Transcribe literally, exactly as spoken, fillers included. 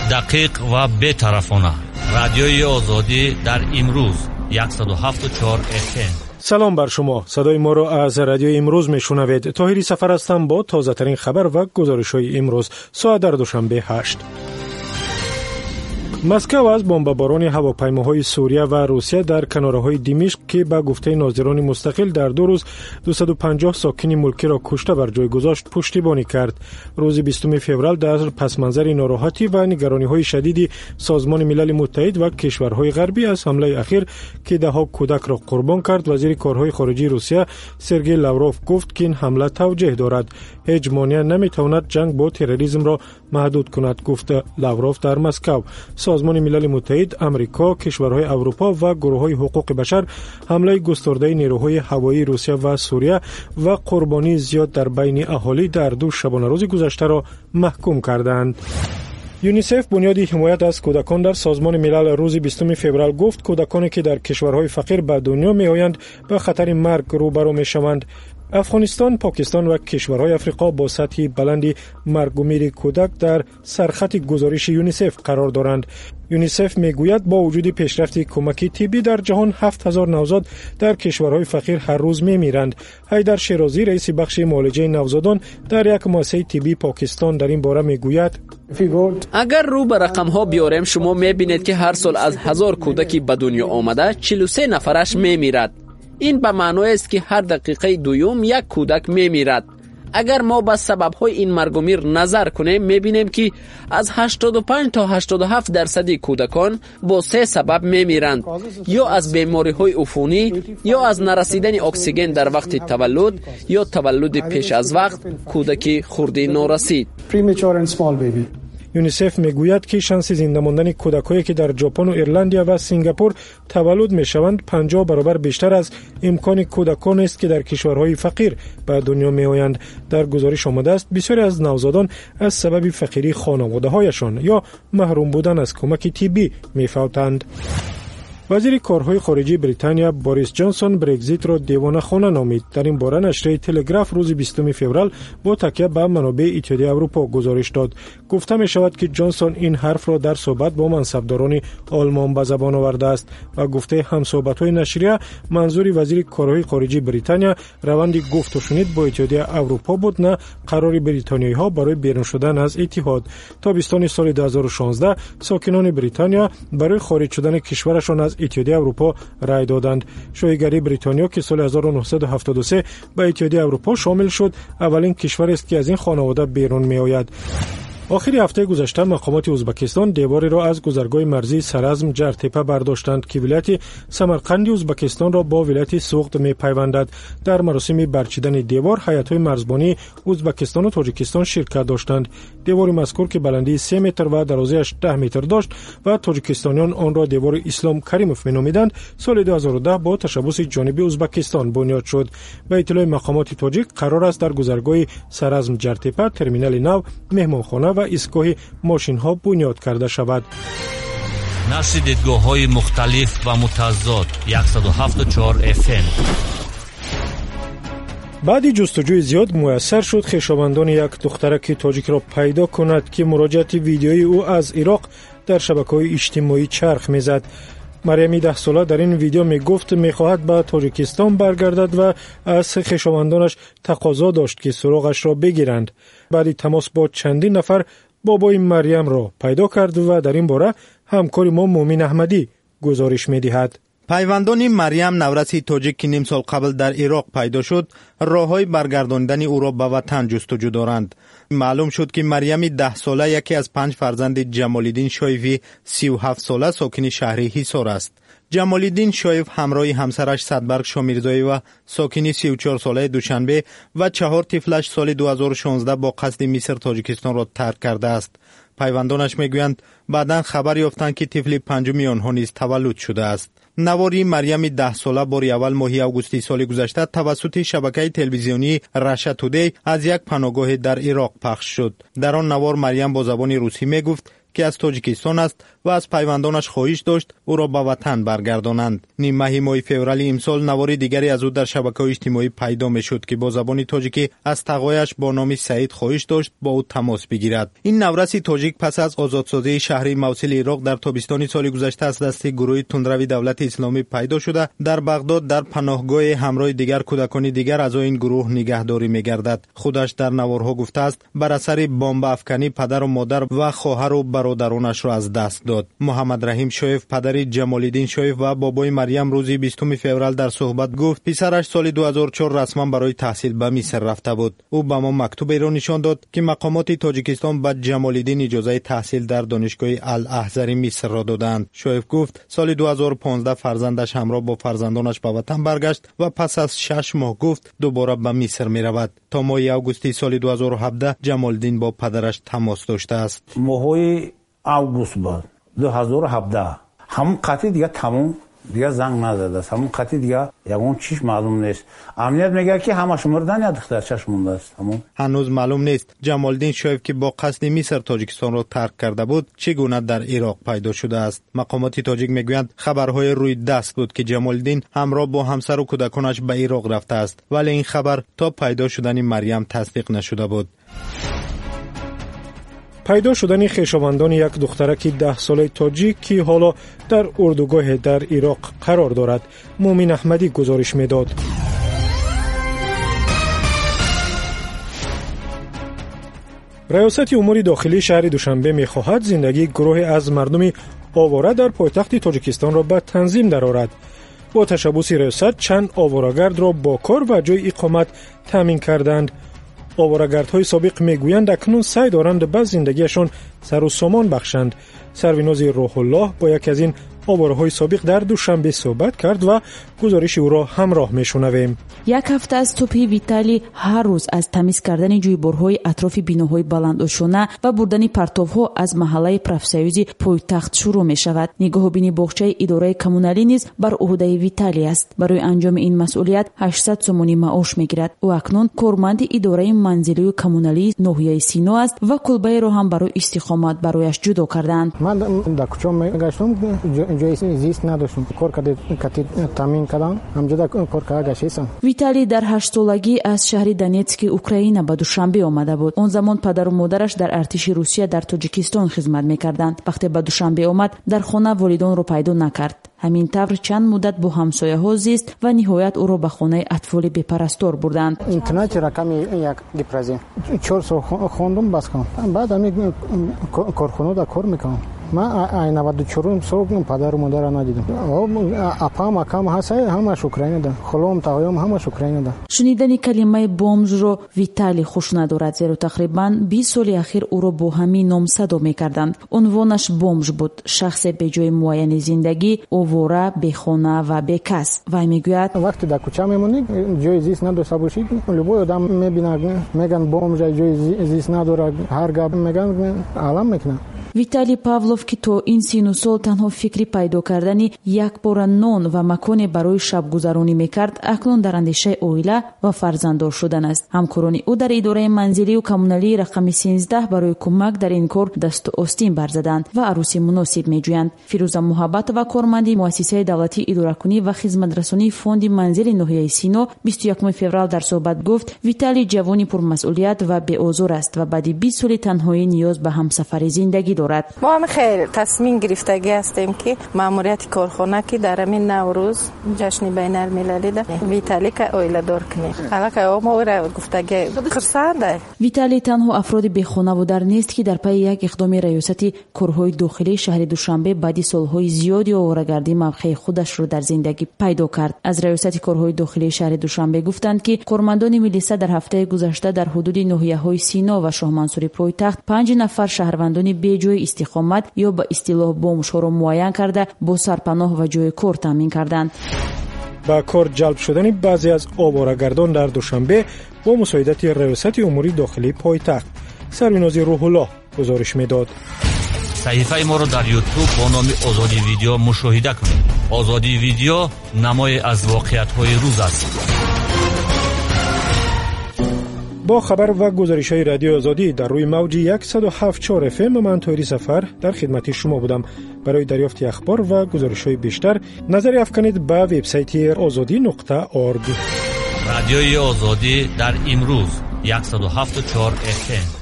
دقیق و بی‌طرفانه. رادیوی آزادی در امروز صد و هفت و چهار اف ام. سلام بر شما. صدای ما را از رادیو امروز میشنوید. طاهری سفر هستم با تازه ترین خبر و گزارش‌های امروز. ساعت در دوشنبه هشت. مسکو از بمباران هواپیماهای سوریه و روسیه در کناره‌های دمشق که به گفته ناظران مستقل در دو روز دویست و پنجاه ساکن ملکی را کشته بر جای گذاشت پشتیبانی کرد. روز بیستم فوریه در پس منظر ناراحتی و نگرانی‌های شدید سازمان ملل متحد و کشورهای غربی از حمله اخیر که ده‌ها کودک را قربان کرد، وزیر کارهای خارجه روسیه سرگئی لاوروف گفت که این حمله توجیه دارد. هیچ مانع نمی‌تواند جنگ با تروریسم را محدود کند، گفت لاوروف در مسکو. سازمان ملل متحد، امریکا، کشورهای اروپا و گروه‌های حقوق بشر حمله گسترده نیروهای هوایی روسیه و سوریه و قربانی زیاد در بین اهالی در دو شبانه روز گذشته را محکوم کردند. یونیسف بنیاد حمایت از کودکان در سازمان ملل روز بیستم فوریه گفت کودکانی که در کشورهای فقیر به دنیا می‌آیند به خطر مرگ روبرو می‌شوند. افغانستان، پاکستان و کشورهای افریقا با سطح بلند مرگ و میر کودک در سرخط گزارش یونیسف قرار دارند. یونیسف میگوید با وجود پیشرفت کمک طبی در جهان هفت هزار نوزاد در کشورهای فقیر هر روز میمیرند. حیدر شیرازی رئیس بخش معالجه نوزادان در یک مؤسسه طبی پاکستان در این باره میگوید اگر رو به رقم ها بیاریم شما میبینید که هر سال از هزار کودکی به دنیا آمده چهل و سه نفرش میمیرد. این به معنی است که هر دقیقه دوم یک کودک میمیرد. اگر ما به سبب‌های این مرگ و میر نظر کنیم می‌بینیم که از هشتاد و پنج تا هشتاد و هفت درصد کودکان با سه سبب میمیرند، یا از بیماری‌های عفونی، یا از نرسیدن اکسیژن در وقت تولد، یا تولد پیش از وقت کودکی خردی نارسید. یونیسف میگوید که شانس زنده ماندن کودکانی که در ژاپن و ایرلندیا و سنگاپور تولد میشوند پنجاه برابر بیشتر از امکان کودکان است که در کشورهای فقیر به دنیا میآیند. در گزارش آمده است بسیاری از نوزادان از سبب فقیری خانواده‌هایشان یا محروم بودن از کمک طبی میفوتند. وزیر کارهای خارجه بریتانیا بوریس جانسون برگزیت را دیوانه خانه نامید. در این باره نشریه تلگراف روز بیستم فوریه با تکیه به منابع اتحادیه اروپا گزارش داد. گفته می شود که جانسون این حرف را در صحبت با منصبداران آلمان به زبان آورده است و گفته همصحبت‌های نشریه منظور وزیر کارهای خارجه بریتانیا روند گفت و شنید با اتحادیه اروپا بود، نه قرار بریتانیایی‌ها برای بیرون شدن از اتحاد. تابستان سال دو هزار و شانزده ساکنان بریتانیا برای خارج شدن کشورشان از اتحادیه اروپا رای دادند. شایگری بریتانیا که سال هزار و نهصد و هفتاد و سه به اتحادیه اروپا شامل شد اولین کشور است که از این خانواده بیرون می آید. آخر هفته گذشته مقامات ازبکستان دیواری را از گذرگاه مرزی سرازم جرتپه برداشتند که ولایت سمرقند ازبکستان را با ولایت سوغد می‌پیوندد. در مراسم برچیدن دیوار هیئت‌های مرزبانی ازبکستان و تاجیکستان شرکت داشتند. دیوار مذکور که بلندی سه متر و درازیش ده متر داشت و تاجیکستانیان آن را دیوار اسلام کریموف می‌نامیدند، سال دو هزار و ده با تشبث جانبی ازبکستان بنیاد شد. به اطلاع مقامات تاجیک قرار است در گذرگاه سرازم جرتپه ترمینال نو، مهمانخانه و ایستگاه ماشین ها بنیاد کرده شود. نشر دیدگاه های مختلف و متضاد صد و هفت و چهار اف ام. بعد جستجوی زیاد میسر شد خویشاوندان یک دخترک تاجیک را پیدا کند که مراجعه ویدیویی او از عراق در شبکه‌های اجتماعی چرخ میزد. مریم ده ساله در این ویدیو می گفت می خواهد به تاجیکستان برگردد و از خویشاوندانش تقاضا داشت که سراغش را بگیرند. بعد تماس با چندین نفر بابای مریم را پیدا کرد و در این باره همکار ما مومن احمدی گزارش می دهد. پیوندان مریم نورسی تاجیک که نیم سال قبل در عراق پیدا شد راههای برگرداندن او را به وطن جستجو دارند. معلوم شد که مریم ده ساله یکی از پنج فرزند جمالالدین شایفی سی و هفت ساله ساکن شهر حصار است. جمالالدین شایف همراه همسرش صدبرگ شامیرزایی و ساکن سی و چهار ساله دوشنبه و چهار طفلش سال دو هزار و شانزده با قصد مصر تاجیکستان را ترک کرده است. پیوندانش میگویند بعداً خبر یافتند که طفل پنجمی آنها نیز تولد شده است. نواری مریم ده ساله باری اول ماه اوگوست سال گذشته توسط شبکه تلویزیونی رشا تودی از یک پناهگاه در عراق پخش شد. در آن نوار مریم با زبان روسی می گفت که از تاجیکستان است و از پیوندانش خواهش داشت او را به وطن برگردانند. نیم ماه ماه فوریه امسال نوار دیگری از او در شبکه‌های اجتماعی پیدا میشد که با زبان تاجیکی از تقویش با نام سعید خواهش داشت با او تماس بگیرد. این نورس تاجیک پس از آزادسازی شهر موصل عراق در تابستان سال گذشته از دست گروه تندروی دولت اسلامی پیدا شده در بغداد در پناهگاه همراه دیگر کودکان دیگر از این گروه نگهداری می‌گردد. خودش در نوارها گفته است بر اثر بمب افکنی پدر و مادر و خواهر و برادرانش را از دست داد. محمد رحیم شایف پدر جمال الدین شایف و بابای مریم روزی بیستم فوریه در صحبت گفت پسرش سال دو هزار و چهار رسما برای تحصیل به مصر رفته بود. او به ما مکتوبی را نشان داد که مقامات تاجیکستان به جمال الدین اجازه تحصیل در دانشگاه الاحزری مصر را دادند. شایف گفت سال دو هزار و پانزده فرزندش همراه با فرزندانش به وطن برگشت و پس از شش ماه گفت دوباره به مصر می رود. تا ماه اوگوست سال دو هزار و هفده جمال الدین با پدرش تماس داشته است. ماه اوگوست بود دو هزار و هفده هم قطعی دیگه تمام دیگه زنگ نزده است. همون قطعی دیگه یگون چیش معلوم نیست. امنیت میگه که همش مردن یا دخترش مونده است. همون هنوز معلوم نیست جمال الدین شایف که با قصد مصر تاجیکستان را ترک کرده بود چگونه در عراق پیدا شده است. مقامات تاجیک میگویند خبرهای روی دست بود که جمال الدین همراه با همسر و کودکانش به عراق رفته است، ولی این خبر تا پیدا شدن مریم تصدیق نشده بود. پیدا شدن خویشاوندان یک دخترک ده ساله تاجیک که حالا در اردوگاه در عراق قرار دارد مومن احمدی گزارش میداد. ریاست امور داخلی شهر دوشنبه می‌خواهد زندگی گروه از مردم آواره در پایتخت تاجیکستان را به تنظیم درآورد. با تشبث ریاست چند آواره‌گرد را با کار و جای اقامت تامین کردند. آواره‌گردهای سابق میگویند اکنون سعی دارند به زندگیشان سر و سامان بخشند. سروناز روح الله با یک از این آواره‌های سابق در دوشنبه صحبت کرد و گزارش او را همراه میشنویم. یک هفته از توپی ویتالی هر روز از تمیز کردن جویبارهای اطراف بیناهای بلندآشانه و بردن پرتوها از محله پروفسیوزی پایتخت شروع می شود. نگاه بینی باغچه اداره کمونالی نیز بر عهده ویتالی است. برای انجام این مسئولیت هشتصد سومانی معاش میگیرد. او اکنون کارمند اداره منزلی و کمونالی ناحیه سینو است و کلبه را هم برای استقامت برایش جدا کردند. من در کوچه میگشتم جای زیست نداشتم. کار کرد کتی تامین کردم. همجدا کار کرده گشتم. ویتالی در هشت سالگی از شهر دونتسک اوکراین به دوشنبه آمده بود. اون زمان پدر و مادرش در ارتش روسیه در تاجیکستان خدمت میکردند. وقتی به دوشنبه آمد در خانه والدان را پیدا نکرد. همین طور چند مدت با همسایه ها زیست و نهایت او را به خانه اطفال بی‌پرستار بردند. اینترنت رقم یک دیپرازی چهار سال خواندم بس کردم. بعد همین کارخانه دا کار میکنم. من ای نود و چهار سال پدر و مادر را ندیدم. اپام اکام هست همش اوکراین ده. خالم تایم همش اوکراین ده. شنیدن کلمه بومز رو ویتالی خوش ندارد زیرا تقریبا بیست سال اخیر او را با همین نام صدا میکردند. عنوانش بومز بود، شخص به جای معین زندگی آواره، بیخانه و بیکس. و میگوید وقتی در کوچه میمونی جای زیست نداشته باشی لبوی آدم میبینه میگن بومز جای زیست نداره، هر گپ میگن علم میکنه. ویتالی پاولوف که تو این سین و سال تنها فکری پیدا کردن یک بار نان و مکان برای شب گذرانی میکرد اکنون در اندیشه اویله و فرزنددار شدن است. همکاران او در اداره منزلی و کمونالی رقم سیزده برای کمک در این کار دست و آستین برزدند و عروسی مناسب میجویند. فیروزه محبت و کارمند مؤسسه دولتی اداره‌کنی و خدمت رسانی فوند منزل ناحیه سینو بیست و یکم فوریه در صحبت گفت ویتالی جوانی پرمسئولیت و بی‌آزار است و بعد بیست سال تنهایی نیاز به همسفر زندگی دارد. ما هم خیلی تصمیم گرفتگی هستیم که ماموریت کارخانه که در همین نوروز جشن بین المللی ده ویتالی که اویله دار کنیم. حالا که ما را گفتگی خرسنده. ویتالی تنها افراد بیخانه و در نیست که در پی یک اقدام ریاست کارهای داخلی شهر دوشنبه بعد سالهای زیادی آواره‌گردی موقع خودش را در زندگی پیدا کرد. از ریاست کارهای داخلی شهر دوشنبه گفتند که کارمندان میلیسا در هفته گذشته در حدود ناحیه‌های سینا و شاه منصوری پایتخت پنج نفر شهروندان بی‌جای استقامت یا با اصطلاح بومش‌ها را معین کرده با سرپناه و جای کار تامین کردند. با کار جلب شدن بعضی از آواره‌گردان در دوشنبه با مساعدت ریاست امور داخلی پایتخت سروناز روح الله گزارش میداد. صحیفه ما را در یوتیوب با نام آزادی ویدیو مشاهده کنید. آزادی ویدیو نمای از واقعیت‌های روز است. با خبر و گزارش‌های رادیو آزادی در روی موج صد و هفت و چهار اف ام من طاهری سفر در خدمت شما بودم. برای دریافت اخبار و گزارش‌های بیشتر نظر افکنید به وبسایت آزادی نقطه اورگ. رادیوی آزادی در امروز صد و هفت و چهار اف ام.